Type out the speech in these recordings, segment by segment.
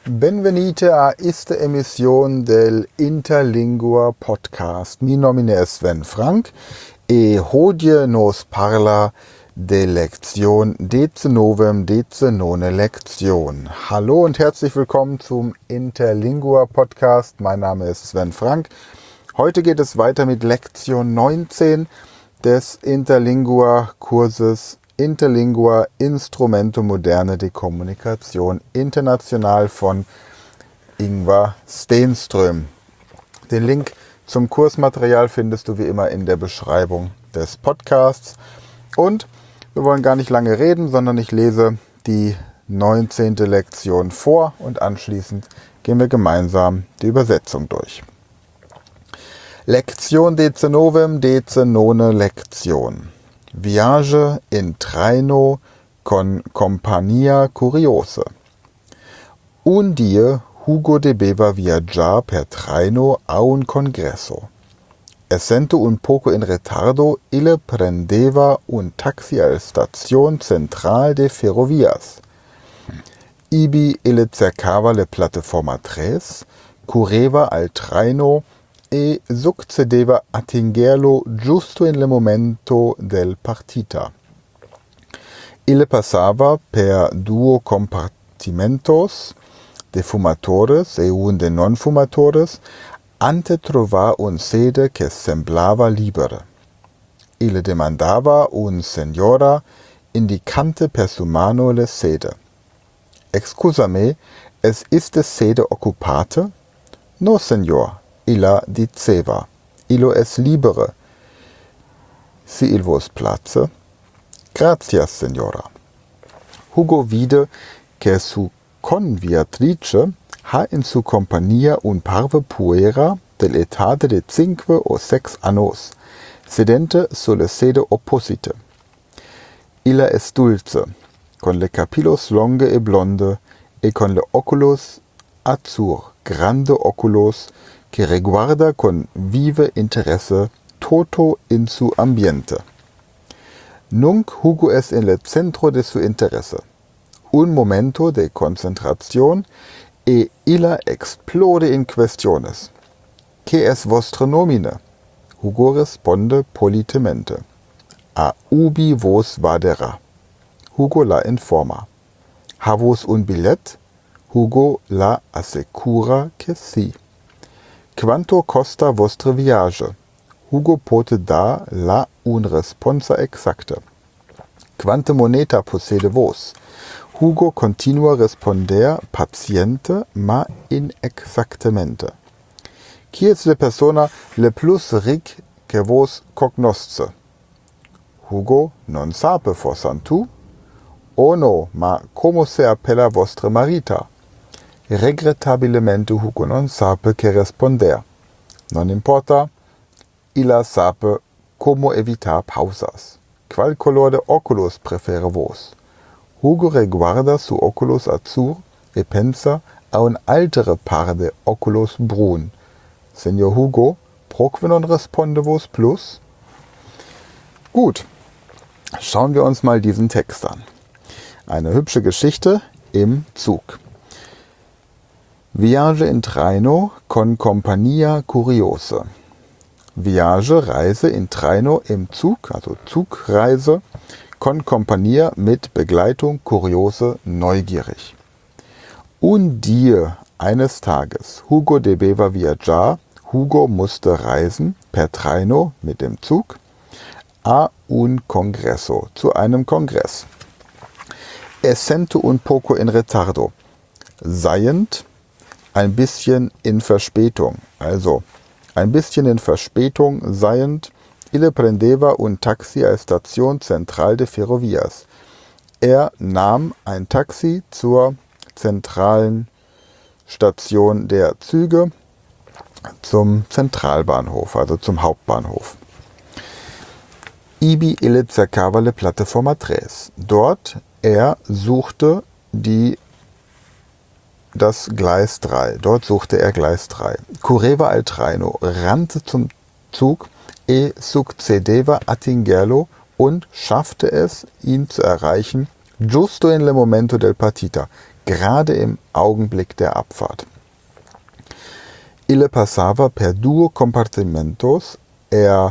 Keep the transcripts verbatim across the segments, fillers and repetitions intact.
Benvenite a esta emisión del Interlingua podcast. Mi nomine es Sven Frank e hodie nos parla de lección decennovem decenone Lektion. Hallo und herzlich willkommen zum Interlingua Podcast. Mein Name ist Sven Frank. Heute geht es weiter mit Lektion neunzehn des Interlingua Kurses Interlingua Instrumento Moderne de Kommunikation international von Ingvar Stenström. Den Link zum Kursmaterial findest du wie immer in der Beschreibung des Podcasts. Und wir wollen gar nicht lange reden, sondern ich lese die neunzehnte Lektion vor und anschließend gehen wir gemeinsam die Übersetzung durch. Lektion decennovem decenone Lektion. Viage in traino con compagnia curiose. Un die Hugo debeva viaggiar per traino a un congresso. Essendo un poco in retardo, ille prendeva un taxi al stazione central de ferrovias. Ibi ille cercava le plataforma tres, curreva al traino e succedeva attingerlo giusto in le momento del partita. Ille passava per duo compartimentos de fumatores e un de non fumatores ante trovar un sede che semblava libere. Ille demandava un signora indicante per su mano le sede. Excusame, es iste sede occupate? No, signor. Illa diceva, illo es libere. Si il vos place? Gratias, signora. Hugo vide che su conviatrice ha in su compagnia un parve puera dell'etate de cinque o sex annos, sedente sulle sede opposite. Illa es dulce, con le capillos longe e blonde, e con le oculos azur, grande oculos, que reguarda con vive interesse toto in su ambiente. Nunc Hugo es en el centro de su interesse. Un momento de concentración e illa explode in questiones. ¿Qué es vostre nomine? Hugo responde politemente. A ubi vos vadera? Hugo la informa. Havos un billet? Hugo la assecura que sí. Quanto costa vostre viage? Hugo pote da la un responsa exacte. Quante moneta possede vos? Hugo continua responder paziente ma inexactamente. Qui es le persona le plus ric que vos cognosce? Hugo non sape forsantu? Oh no, ma como se appella vostre marita? Regretabilmente Hugo non sape che responder. Non importa, illa sape como evitar pausas. Qual color de oculos prefere vos? Hugo reguarda su oculos azur e pensa a un altere par de oculos brun. Signor Hugo, proque non responde vos plus? Gut, schauen wir uns mal diesen Text an. Eine hübsche Geschichte im Zug. Viage in traino con compagnia curiose. Viage, Reise in traino im Zug, also Zugreise, con compagnia mit Begleitung curiose, neugierig. Un die, eines Tages, Hugo debeva viaggiar, Hugo musste reisen, per traino, mit dem Zug, a un congresso, zu einem Kongress. Essento un poco in retardo, seiend, ein bisschen in Verspätung, also ein bisschen in Verspätung seiend, ille prendeva un taxi al stazione central de ferrovias. Er nahm ein Taxi zur zentralen Station der Züge, zum Zentralbahnhof, also zum Hauptbahnhof. Ibi ille cercava le plataforma tres. Dort, er suchte die das Gleis drei. Dort suchte er Gleis drei. Curreva al traino, rannte zum Zug, e succedeva attingerlo und schaffte es, ihn zu erreichen, giusto in le momento del partita, gerade im Augenblick der Abfahrt. Ille passava per duo compartimentos, er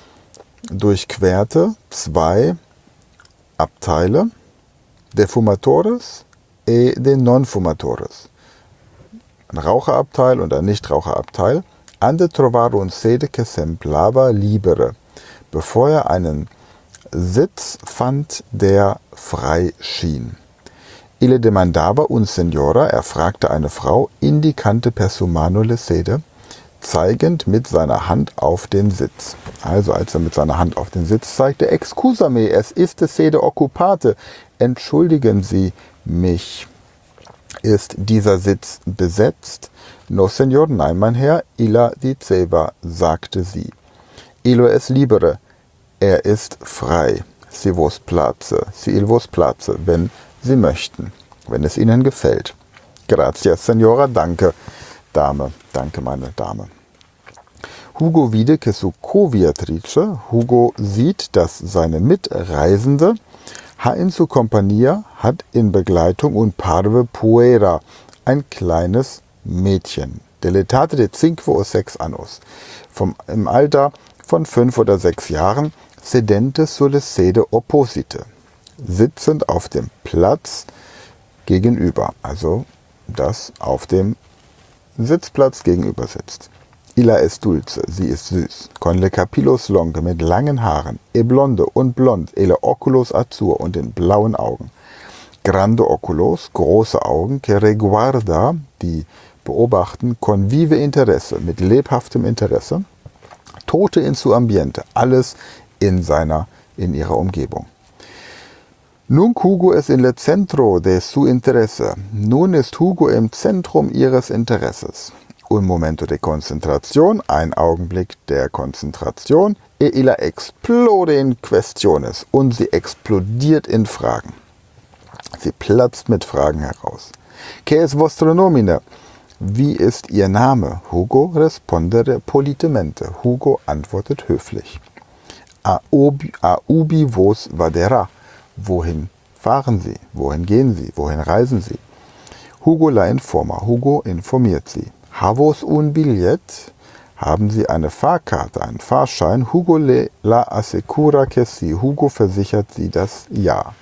durchquerte zwei Abteile, de fumatores e de non fumatores. Ein Raucherabteil und ein Nichtraucherabteil. Ande trovare un sede che semblava libere, bevor er einen Sitz fand, der frei schien. Ille demandava un signora, er fragte eine Frau, indicante per su mano le sede, zeigend mit seiner Hand auf den Sitz. Also als er mit seiner Hand auf den Sitz zeigte, excusami, es ist sede occupate, entschuldigen Sie mich, ist dieser Sitz besetzt? No, Senor, nein, mein Herr, illa diceva, sagte sie. Illo es libere, er ist frei. Si vos place, si il vos place, wenn Sie möchten, wenn es Ihnen gefällt. Gracias, Senora, danke, Dame, danke, meine Dame. Hugo vide che su coviatrice, Hugo sieht, dass seine Mitreisende ha in su compagnia hat in Begleitung un parve puera, ein kleines Mädchen. Deletate de cinque o sex annos, vom, im Alter von fünf oder sechs Jahren, sedente sulle sede opposite, sitzend auf dem Platz gegenüber, also das auf dem Sitzplatz gegenüber sitzt. Illa es dulce, sie ist süß, con le capillos longe, mit langen Haaren, e blonde und blond, e le oculos azur und den blauen Augen. Grande oculos, große Augen, que reguarda, die beobachten, con vive interesse, mit lebhaftem Interesse, tote in su ambiente, alles in seiner, in ihrer Umgebung. Nunc Hugo es in le centro de su interesse, nun ist Hugo im Zentrum ihres Interesses. Un momento de concentración, ein Augenblick der Konzentration, e illa explode in questiones, und sie explodiert in Fragen. Sie platzt mit Fragen heraus. Que es vostro nomine? Wie ist Ihr Name? Hugo respondere politemente. Hugo antwortet höflich. A ubi, a ubi vos vadera? Wohin fahren Sie? Wohin gehen Sie? Wohin reisen Sie? Hugo la informa. Hugo informiert sie. Havos un billet? Haben Sie eine Fahrkarte, einen Fahrschein? Hugo le la assicura que si. Hugo versichert sie das Ja.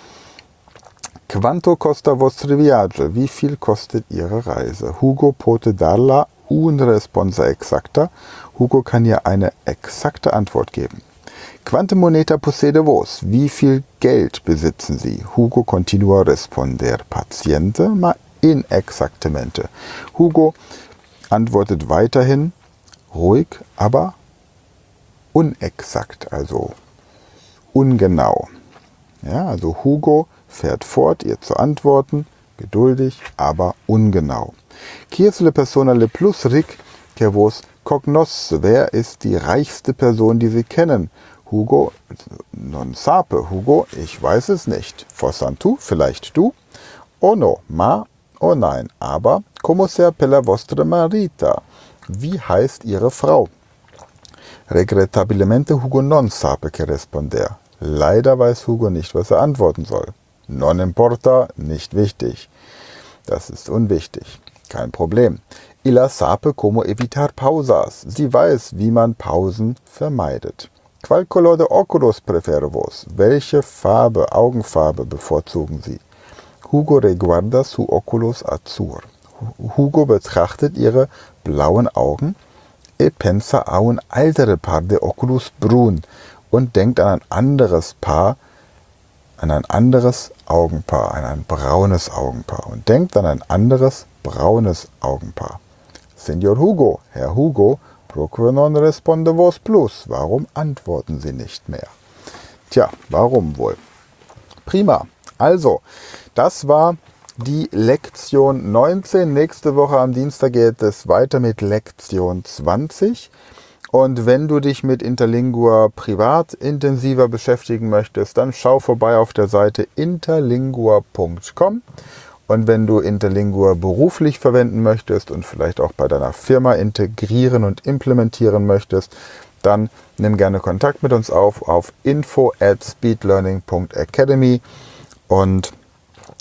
Quanto costa vostre viaggio? Wie viel kostet Ihre Reise? Hugo pote darla un responsa exacta. Hugo kann ihr eine exakte Antwort geben. Quante moneta possede vos? Wie viel Geld besitzen Sie? Hugo continua responder paziente, ma inexactamente. Hugo antwortet weiterhin ruhig, aber unexakt, also ungenau. Ja, also Hugo fährt fort, ihr zu antworten, geduldig, aber ungenau. Qui es le persona le plus ric que vos cognosce? Wer ist die reichste Person, die Sie kennen? Hugo, non sape. Hugo, ich weiß es nicht. Forsan tu, vielleicht du? Oh no, ma, oh nein, aber como se appella vostra marita? Wie heißt Ihre Frau? Regretabilmente Hugo non sape que responder. Leider weiß Hugo nicht, was er antworten soll. Non importa, nicht wichtig. Das ist unwichtig. Kein Problem. Illa sape como evitar pausas. Sie weiß, wie man Pausen vermeidet. Qual color de oculos prefere vos? Welche Farbe, Augenfarbe bevorzugen Sie? Hugo reguarda su oculos azur. Hugo betrachtet ihre blauen Augen. E pensa a un altere par de oculus brun und denkt an ein anderes Paar, an ein anderes Augenpaar, an ein braunes Augenpaar und denkt an ein anderes braunes Augenpaar. Senor Hugo, Herr Hugo, proque non responde vos plus. Warum antworten Sie nicht mehr? Tja, warum wohl? Prima. Also, das war die Lektion neunzehn. Nächste Woche am Dienstag geht es weiter mit Lektion zwanzig. Und wenn du dich mit Interlingua privat intensiver beschäftigen möchtest, dann schau vorbei auf der Seite interlingua punkt com. Und wenn du Interlingua beruflich verwenden möchtest und vielleicht auch bei deiner Firma integrieren und implementieren möchtest, dann nimm gerne Kontakt mit uns auf auf info at speedlearning punkt academy und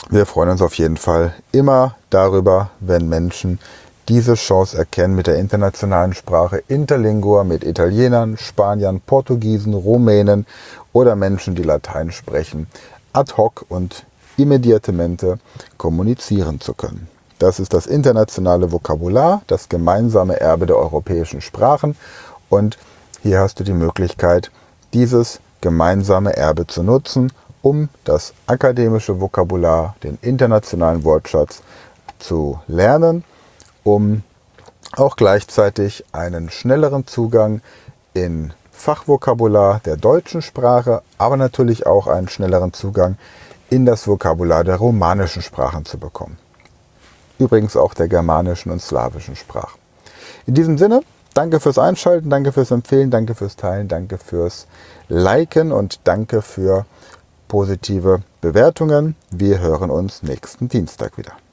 Wir freuen uns auf jeden Fall immer darüber, wenn Menschen diese Chance erkennen, mit der internationalen Sprache Interlingua mit Italienern, Spaniern, Portugiesen, Rumänen oder Menschen, die Latein sprechen, ad hoc und immediatamente kommunizieren zu können. Das ist das internationale Vokabular, das gemeinsame Erbe der europäischen Sprachen, und hier hast du die Möglichkeit, dieses gemeinsame Erbe zu nutzen, um das akademische Vokabular, den internationalen Wortschatz zu lernen, um auch gleichzeitig einen schnelleren Zugang in Fachvokabular der deutschen Sprache, aber natürlich auch einen schnelleren Zugang in das Vokabular der romanischen Sprachen zu bekommen. Übrigens auch der germanischen und slawischen Sprachen. In diesem Sinne, danke fürs Einschalten, danke fürs Empfehlen, danke fürs Teilen, danke fürs Liken und danke für positive Bewertungen. Wir hören uns nächsten Dienstag wieder.